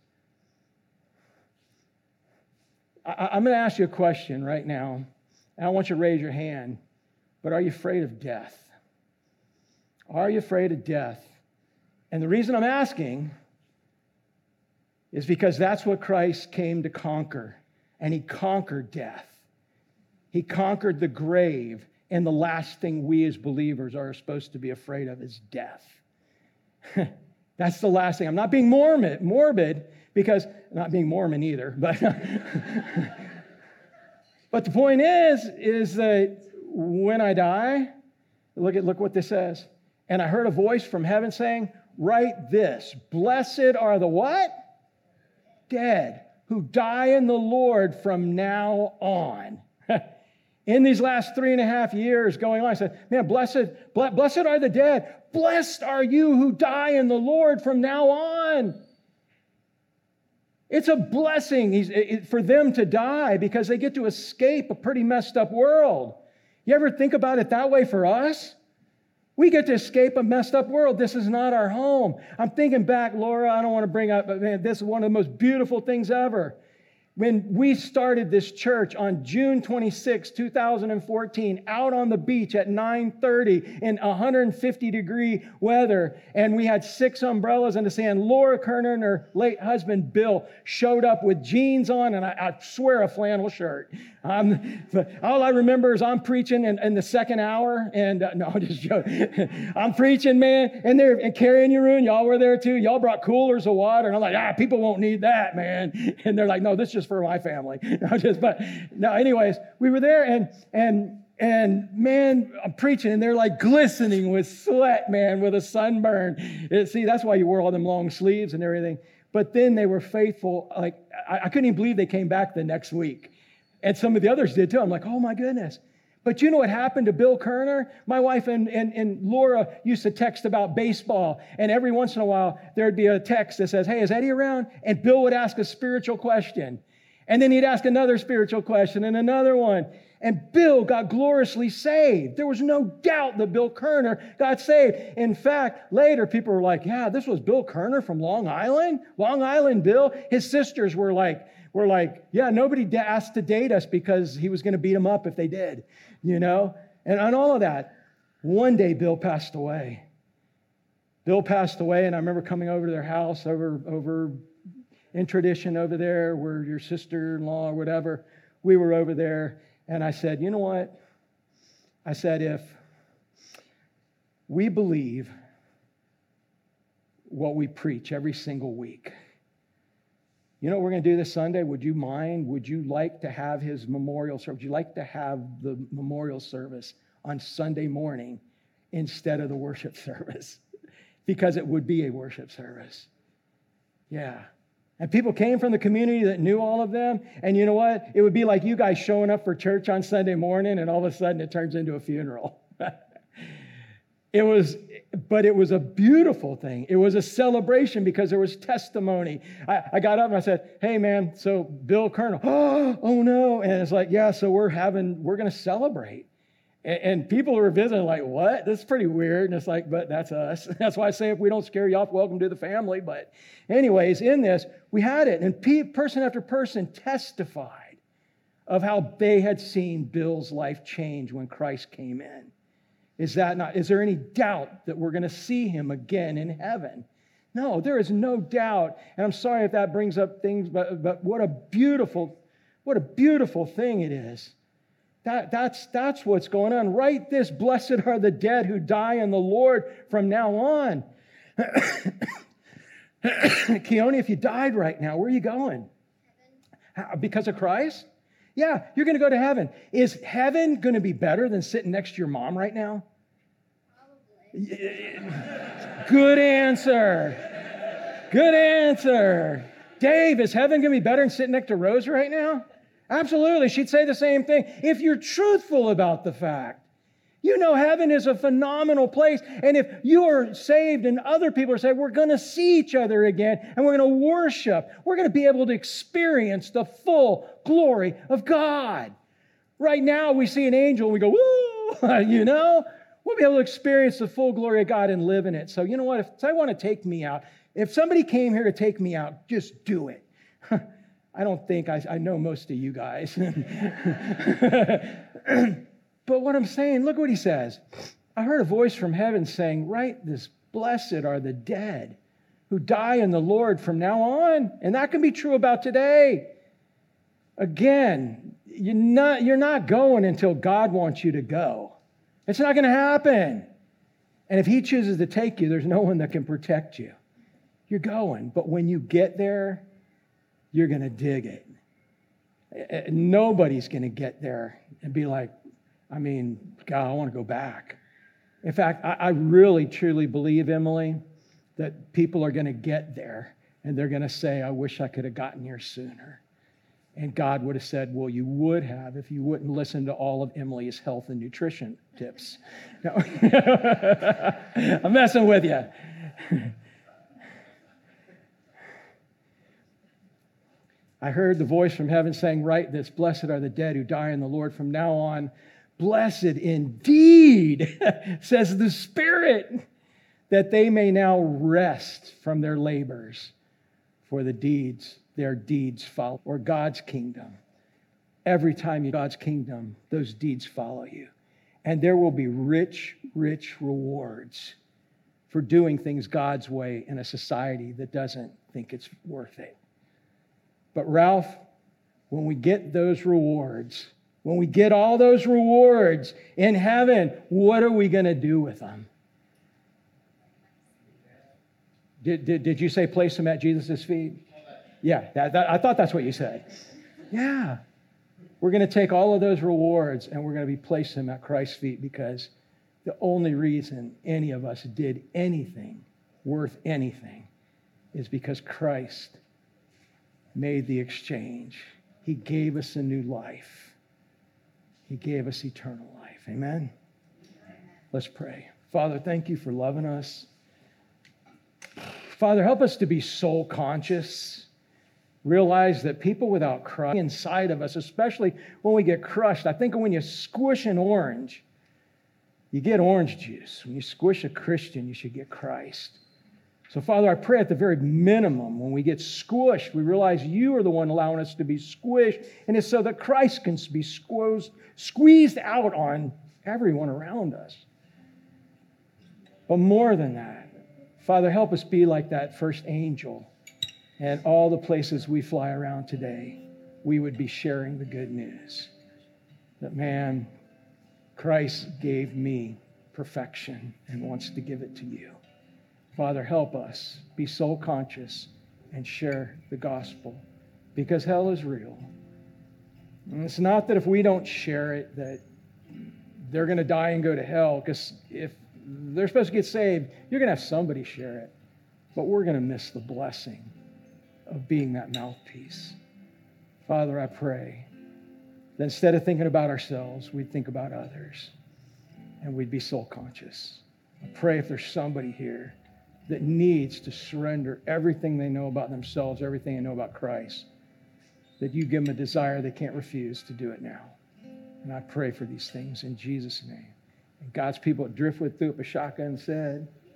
I'm going to ask you a question right now. And I want you to raise your hand. But are you afraid of death? Are you afraid of death? And the reason I'm asking is because that's what Christ came to conquer. And he conquered death. He conquered the grave. And the last thing we as believers are supposed to be afraid of is death. That's the last thing. I'm not being morbid because, not being Mormon either, but but the point is that when I die, look what this says. And I heard a voice from heaven saying, write this, blessed are the what? Dead, who die in the Lord from now on. In these last 3.5 years going on, I said, man, blessed are the dead. Blessed are you who die in the Lord from now on. It's a blessing for them to die because they get to escape a pretty messed up world. You ever think about it that way for us? We get to escape a messed up world. This is not our home. I'm thinking back, Laura, I don't want to bring up, but man, this is one of the most beautiful things ever. When we started this church on June 26, 2014, out on the beach at 9:30 in 150-degree weather, and we had 6 umbrellas in the sand. Laura Kerner and her late husband, Bill, showed up with jeans on, and I swear a flannel shirt. But all I remember is I'm preaching in the second hour, and no, I'm just joking. I'm preaching, man, and they're carrying your room. Y'all were there too. Y'all brought coolers of water, and I'm like, people won't need that, man. And they're like, no, this is just for my family. Anyways, we were there, and And man, I'm preaching and they're like glistening with sweat, man, with a sunburn. See, that's why you wore all them long sleeves and everything. But then they were faithful. Like, I couldn't even believe they came back the next week. And some of the others did too. I'm like, oh my goodness. But you know what happened to Bill Kerner? My wife and Laura used to text about baseball. And every once in a while, there'd be a text that says, hey, is Eddie around? And Bill would ask a spiritual question. And then he'd ask another spiritual question and another one. And Bill got gloriously saved. There was no doubt that Bill Kerner got saved. In fact, later people were like, yeah, this was Bill Kerner from Long Island? Long Island Bill? His sisters were like, yeah, nobody asked to date us because he was going to beat them up if they did, you know? And on all of that, one day Bill passed away. Bill passed away, and I remember coming over to their house over in tradition over there where your sister-in-law or whatever, we were over there. And I said, you know what? I said, if we believe what we preach every single week, you know what we're going to do this Sunday? Would you mind? Would you like to have his memorial service? Would you like to have the memorial service on Sunday morning instead of the worship service? Because it would be a worship service. Yeah. And people came from the community that knew all of them. And you know what? It would be like you guys showing up for church on Sunday morning and all of a sudden it turns into a funeral. It was a beautiful thing. It was a celebration because there was testimony. I got up and I said, hey man, so Bill Kerner, oh no. And it's like, yeah, so we're going to celebrate. And people were visiting like, what? This is pretty weird. And it's like, but that's us. That's why I say if we don't scare you off, welcome to the family. But anyways, in this, we had it. And person after person testified of how they had seen Bill's life change when Christ came in. Is there any doubt that we're going to see him again in heaven? No, there is no doubt. And I'm sorry if that brings up things, but what a beautiful thing it is. That's what's going on. Write this, blessed are the dead who die in the Lord from now on. Keone, if you died right now, where are you going? Heaven. Because of Christ? Yeah, you're going to go to heaven. Is heaven going to be better than sitting next to your mom right now? Probably. Good answer. Good answer. Dave, is heaven going to be better than sitting next to Rose right now? Absolutely. She'd say the same thing. If you're truthful about the fact, you know heaven is a phenomenal place. And if you are saved and other people are saved, we're going to see each other again and we're going to worship. We're going to be able to experience the full glory of God. Right now we see an angel and we go, woo, you know? We'll be able to experience the full glory of God and live in it. So you know what? If I want to take me out, if somebody came here to take me out, just do it. I don't think I know most of you guys. But what I'm saying, look what he says. I heard a voice from heaven saying, write this, blessed are the dead who die in the Lord from now on. And that can be true about today. Again, you're not going until God wants you to go. It's not going to happen. And if he chooses to take you, there's no one that can protect you. You're going. But when you get there, you're going to dig it. Nobody's going to get there and be like, God, I want to go back. In fact, I really, truly believe, Emily, that people are going to get there and they're going to say, I wish I could have gotten here sooner. And God would have said, well, you would have if you wouldn't listen to all of Emily's health and nutrition tips. No. I'm messing with you. I heard the voice from heaven saying, write this, blessed are the dead who die in the Lord from now on. Blessed indeed, says the Spirit, that they may now rest from their labors, for their deeds follow, or God's kingdom. Every time you God's kingdom, those deeds follow you. And there will be rich, rich rewards for doing things God's way in a society that doesn't think it's worth it. But Ralph, when we get those rewards, when we get all those rewards in heaven, what are we going to do with them? Did you say place them at Jesus' feet? Yeah, I thought that's what you said. Yeah. We're going to take all of those rewards and we're going to be placing them at Christ's feet, because the only reason any of us did anything worth anything is because Christ made the exchange. He gave us a new life. He gave us eternal life. Amen? Let's pray. Father, thank you for loving us. Father, help us to be soul conscious. Realize that people without Christ inside of us, especially when we get crushed. I think when you squish an orange, you get orange juice. When you squish a Christian, you should get Christ. So, Father, I pray at the very minimum, when we get squished, we realize you are the one allowing us to be squished, and it's so that Christ can be squeezed out on everyone around us. But more than that, Father, help us be like that first angel. And all the places we fly around today, we would be sharing the good news. That, man, Christ gave me perfection and wants to give it to you. Father, help us be soul conscious and share the gospel, because hell is real. And it's not that if we don't share it that they're going to die and go to hell, because if they're supposed to get saved, you're going to have somebody share it. But we're going to miss the blessing of being that mouthpiece. Father, I pray that instead of thinking about ourselves, we'd think about others and we'd be soul conscious. I pray if there's somebody here that needs to surrender everything they know about themselves, everything they know about Christ, that you give them a desire they can't refuse to do it now. And I pray for these things in Jesus' name. And God's people at Driftwood threw up a shotgun and said,